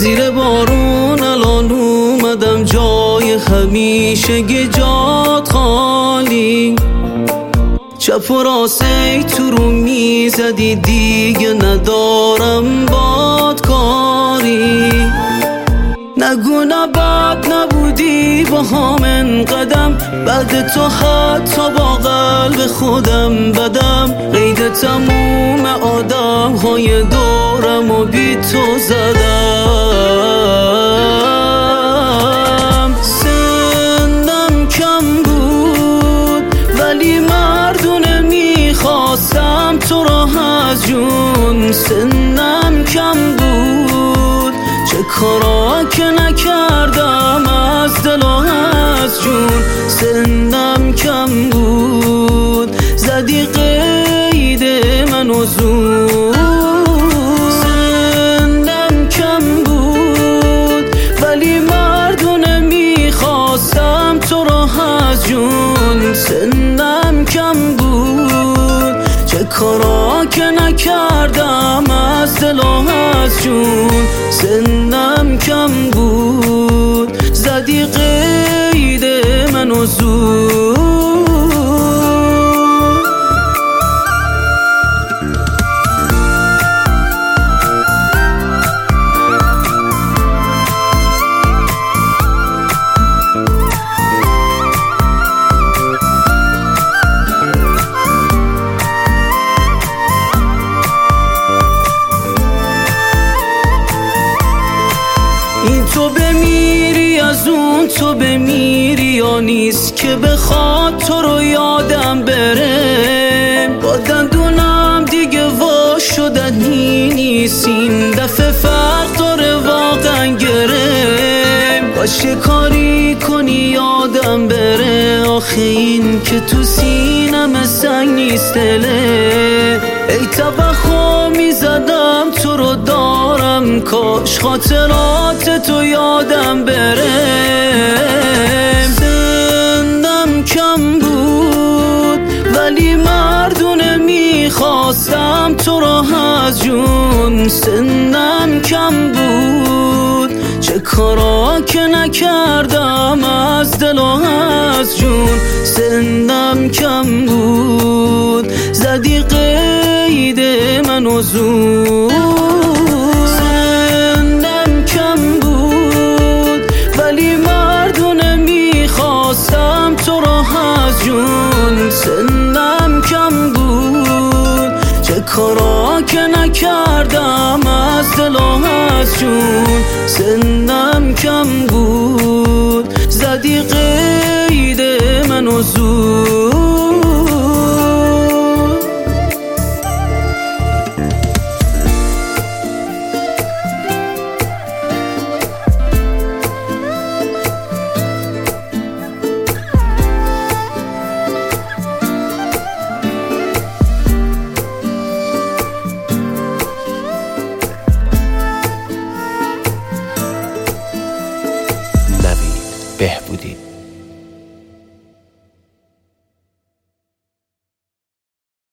زیر بارون الان اومدم جای همیشه جات خالی، چپ و راسته تو رو میزدی دیگه ندارم باد کاری. نگو نه بد نبودی با هم انقدم، بعد تو حتی با قلب خودم بدم. قید تموم آدم های دورم و بی تو زدم. سنم کم بود ولی مردونه میخواستم تو را از جون. سنم کم بود چه کارا که نکردم از دل و از جون. سنم کم بود زدی قید منو زود. سنم کم بود ولی مردونه میخواستم تو را از جون. سنم کم بود چه کارا که نکردم از دل و از جون. سنم کم بود زدی قید منو زود. این تو بمیری از اون تو بمیری یا نیست که بخواد تو رو یادم بره. با دندونم دیگه وا شدنی نیست، این دفعه فرق داره واقعا گره. باشه کاری کنی یادم بره، آخه این که تو سینم سنگ نیست دله. ای توقع میزدم تو رو دارم، کاش خاطرات تو یادم بره. سنم کم بود ولی مردونه میخواستم تو را از جون. سنم کم بود چه کارا که نکردم از دل و از جون. سنم کم بود زدی قید منو زود. سنم کم بود ولی مردونه میخواستم تو را از جون. سنم کم بود چه کارا که نکردم از دل و از جون. سنم کم بود زدی قید منو زود.